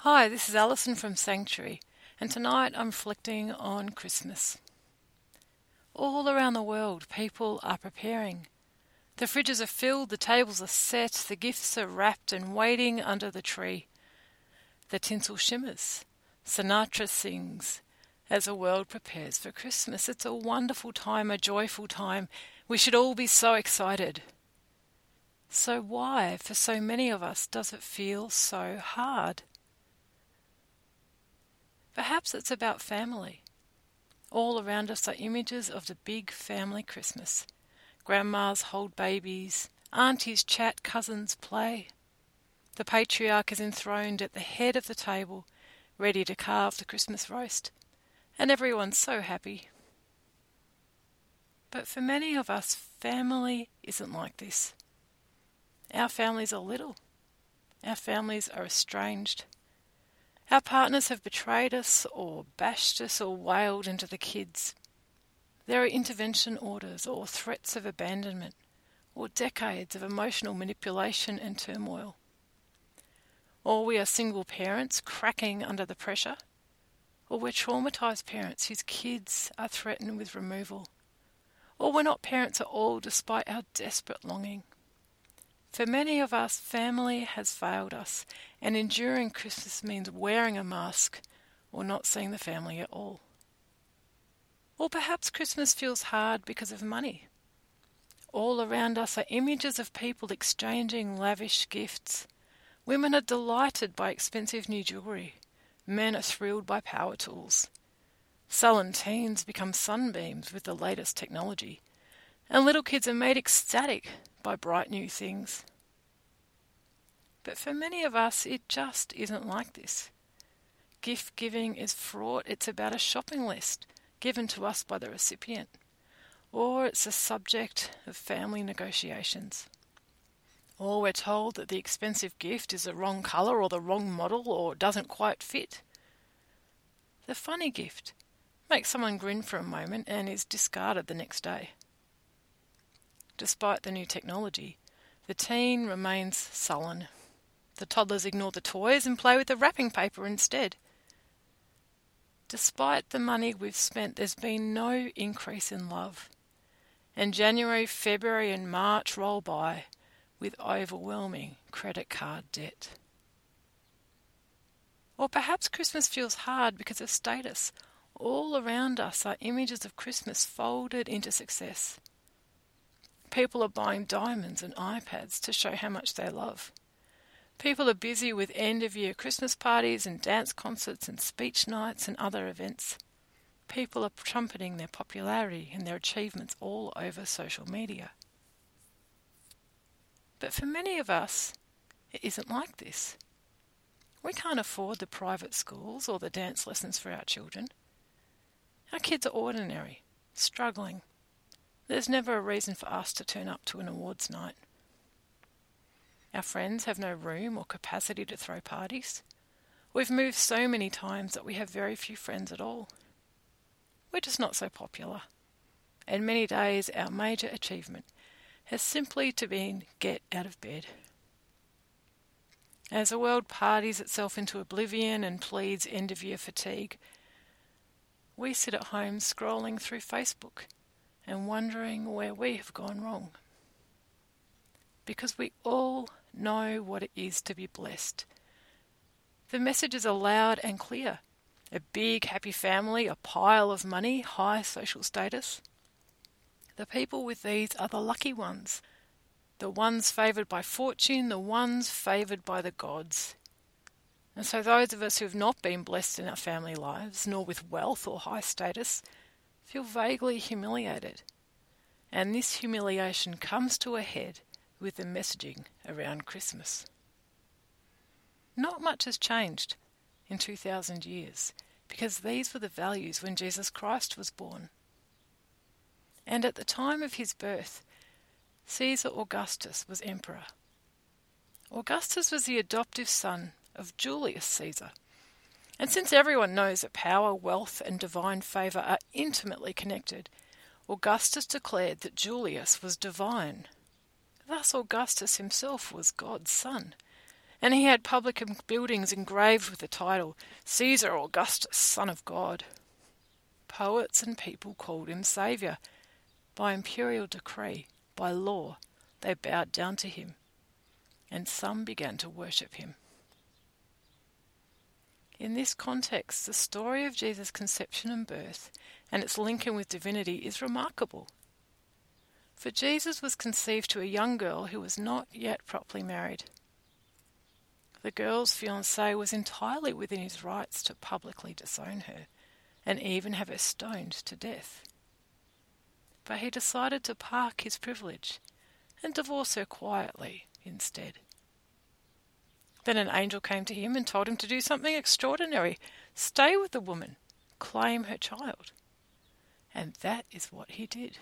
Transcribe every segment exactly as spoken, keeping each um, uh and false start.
Hi, this is Alison from Sanctuary, and tonight I'm reflecting on Christmas. All around the world, people are preparing. The fridges are filled, the tables are set, the gifts are wrapped and waiting under the tree. The tinsel shimmers. Sinatra sings as the world prepares for Christmas. It's a wonderful time, a joyful time. We should all be so excited. So why, for so many of us, does it feel so hard? Perhaps it's about family. All around us are images of the big family Christmas. Grandmas hold babies, aunties chat, cousins play. The patriarch is enthroned at the head of the table, ready to carve the Christmas roast, and everyone's so happy. But for many of us, family isn't like this. Our families are little. Our families are estranged. Our partners have betrayed us or bashed us or wailed into the kids. There are intervention orders or threats of abandonment or decades of emotional manipulation and turmoil. Or we are single parents cracking under the pressure, or we're traumatised parents whose kids are threatened with removal, or we're not parents at all despite our desperate longing. For many of us, family has failed us, and enduring Christmas means wearing a mask or not seeing the family at all. Or perhaps Christmas feels hard because of money. All around us are images of people exchanging lavish gifts. Women are delighted by expensive new jewellery. Men are thrilled by power tools. Sullen teens become sunbeams with the latest technology, and little kids are made ecstatic by bright new things. But for many of us, it just isn't like this. Gift giving is fraught. It's about a shopping list given to us by the recipient, or it's a subject of family negotiations. Or we're told that the expensive gift is the wrong colour or the wrong model or doesn't quite fit. The funny gift makes someone grin for a moment and is discarded the next day. Despite the new technology, the teen remains sullen. The toddlers ignore the toys and play with the wrapping paper instead. Despite the money we've spent, there's been no increase in love. And January, February and March roll by with overwhelming credit card debt. Or perhaps Christmas feels hard because of status. All around us are images of Christmas folded into success. People are buying diamonds and iPads to show how much they love. People are busy with end-of-year Christmas parties and dance concerts and speech nights and other events. People are trumpeting their popularity and their achievements all over social media. But for many of us, it isn't like this. We can't afford the private schools or the dance lessons for our children. Our kids are ordinary, struggling. There's never a reason for us to turn up to an awards night. Our friends have no room or capacity to throw parties. We've moved so many times that we have very few friends at all. We're just not so popular. And many days our major achievement has simply to be get out of bed. As the world parties itself into oblivion and pleads end-of-year fatigue, we sit at home scrolling through Facebook and wondering where we have gone wrong. Because we all know what it is to be blessed. The messages are loud and clear. A big, happy family, a pile of money, high social status. The people with these are the lucky ones. The ones favoured by fortune, the ones favoured by the gods. And so those of us who have not been blessed in our family lives, nor with wealth or high status, feel vaguely humiliated. And this humiliation comes to a head with the messaging around Christmas. Not much has changed in two thousand years, because these were the values when Jesus Christ was born. And at the time of his birth, Caesar Augustus was emperor. Augustus was the adoptive son of Julius Caesar. And since everyone knows that power, wealth and divine favour are intimately connected, Augustus declared that Julius was divine. Thus Augustus himself was God's son, and he had public buildings engraved with the title, Caesar Augustus, Son of God. Poets and people called him Saviour. By imperial decree, by law, they bowed down to him, and some began to worship him. In this context, the story of Jesus' conception and birth and its linking with divinity is remarkable. For Jesus was conceived to a young girl who was not yet properly married. The girl's fiancé was entirely within his rights to publicly disown her and even have her stoned to death. But he decided to park his privilege and divorce her quietly instead. Then an angel came to him and told him to do something extraordinary. Stay with the woman, claim her child. And that is what he did.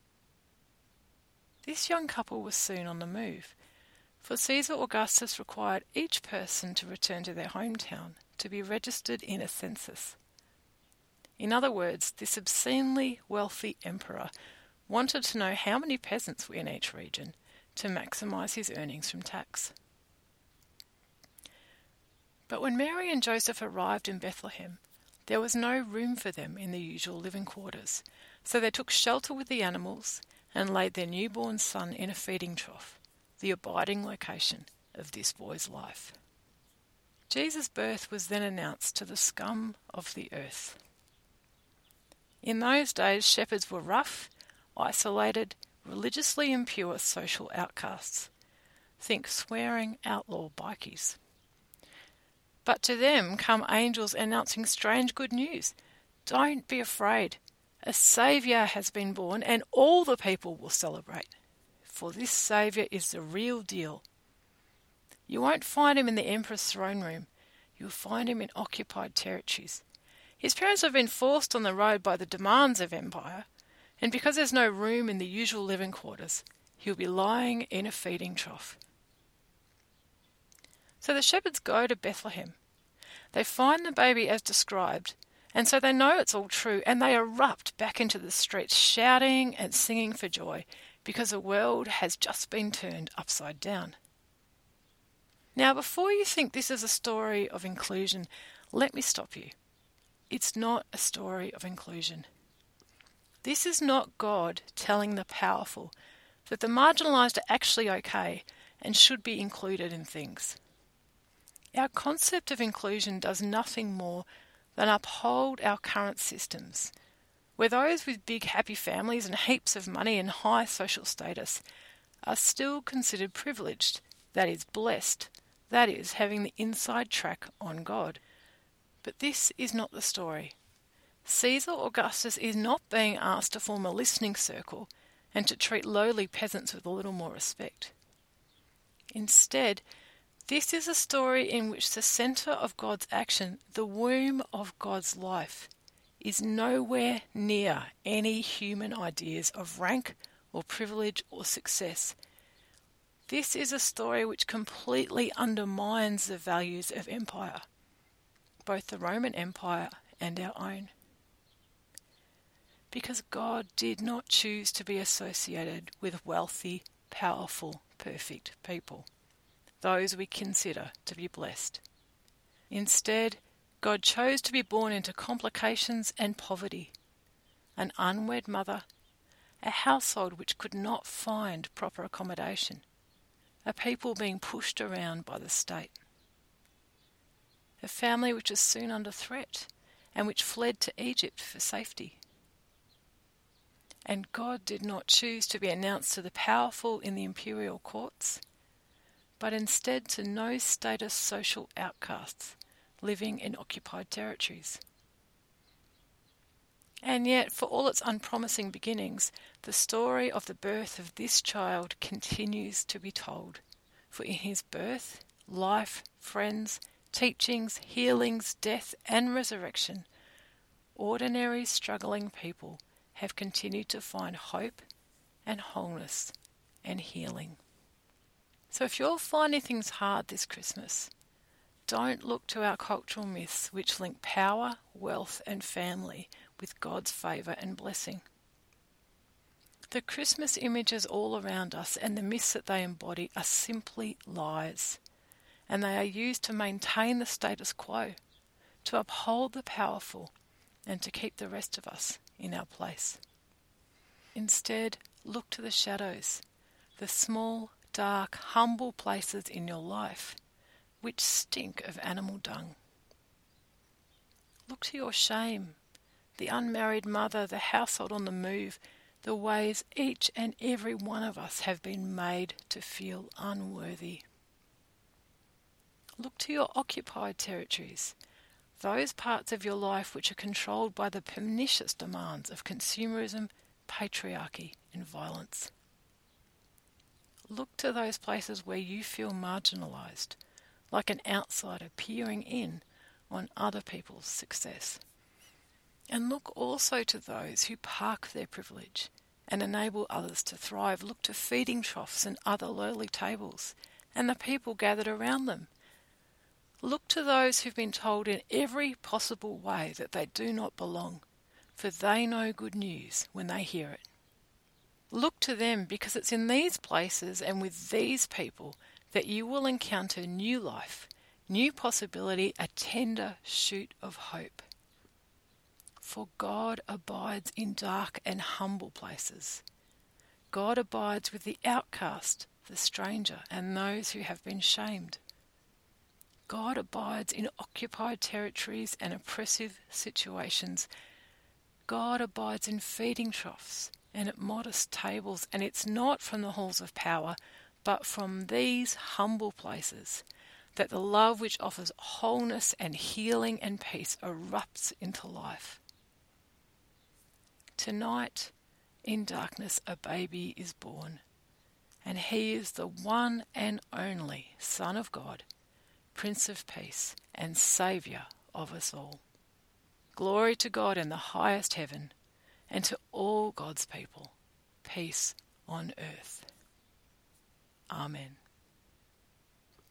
This young couple was soon on the move, for Caesar Augustus required each person to return to their hometown to be registered in a census. In other words, this obscenely wealthy emperor wanted to know how many peasants were in each region to maximise his earnings from tax. But when Mary and Joseph arrived in Bethlehem, there was no room for them in the usual living quarters, so they took shelter with the animals and laid their newborn son in a feeding trough, the abiding location of this boy's life. Jesus' birth was then announced to the scum of the earth. In those days, shepherds were rough, isolated, religiously impure social outcasts. Think swearing outlaw bikies. But to them come angels announcing strange good news. Don't be afraid. A Saviour has been born, and all the people will celebrate. For this Saviour is the real deal. You won't find him in the emperor's throne room. You'll find him in occupied territories. His parents have been forced on the road by the demands of empire, and because there's no room in the usual living quarters, he'll be lying in a feeding trough. So the shepherds go to Bethlehem. They find the baby as described, and so they know it's all true, and they erupt back into the streets shouting and singing for joy because the world has just been turned upside down. Now, before you think this is a story of inclusion, let me stop you. It's not a story of inclusion. This is not God telling the powerful that the marginalised are actually okay and should be included in things. Our concept of inclusion does nothing more than uphold our current systems, where those with big happy families and heaps of money and high social status are still considered privileged, that is, blessed, that is, having the inside track on God. But this is not the story. Caesar Augustus is not being asked to form a listening circle and to treat lowly peasants with a little more respect. Instead, this is a story in which the centre of God's action, the womb of God's life, is nowhere near any human ideas of rank or privilege or success. This is a story which completely undermines the values of empire, both the Roman Empire and our own. Because God did not choose to be associated with wealthy, powerful, perfect people, those we consider to be blessed. Instead, God chose to be born into complications and poverty, an unwed mother, a household which could not find proper accommodation, a people being pushed around by the state, a family which was soon under threat and which fled to Egypt for safety. And God did not choose to be announced to the powerful in the imperial courts, but instead to no status social outcasts living in occupied territories. And yet, for all its unpromising beginnings, the story of the birth of this child continues to be told. For in his birth, life, friends, teachings, healings, death and resurrection, ordinary struggling people have continued to find hope and wholeness and healing. So if you're finding things hard this Christmas, don't look to our cultural myths which link power, wealth and family with God's favour and blessing. The Christmas images all around us and the myths that they embody are simply lies, and they are used to maintain the status quo, to uphold the powerful, and to keep the rest of us in our place. Instead, look to the shadows, the small, dark, humble places in your life which stink of animal dung. Look to your shame, the unmarried mother, the household on the move, the ways each and every one of us have been made to feel unworthy. Look to your occupied territories, those parts of your life which are controlled by the pernicious demands of consumerism, patriarchy, and violence. Look to those places where you feel marginalised, like an outsider peering in on other people's success. And look also to those who park their privilege and enable others to thrive. Look to feeding troughs and other lowly tables, and the people gathered around them. Look to those who've been told in every possible way that they do not belong, for they know good news when they hear it. Look to them, because it's in these places and with these people that you will encounter new life, new possibility, a tender shoot of hope. For God abides in dark and humble places. God abides with the outcast, the stranger, and those who have been shamed. God abides in occupied territories and oppressive situations. God abides in feeding troughs and at modest tables, and it's not from the halls of power, but from these humble places that the love which offers wholeness and healing and peace erupts into life. Tonight, in darkness, a baby is born, and he is the one and only Son of God, Prince of Peace and Saviour of us all. Glory to God in the highest heaven, and to all God's people, peace on earth. Amen.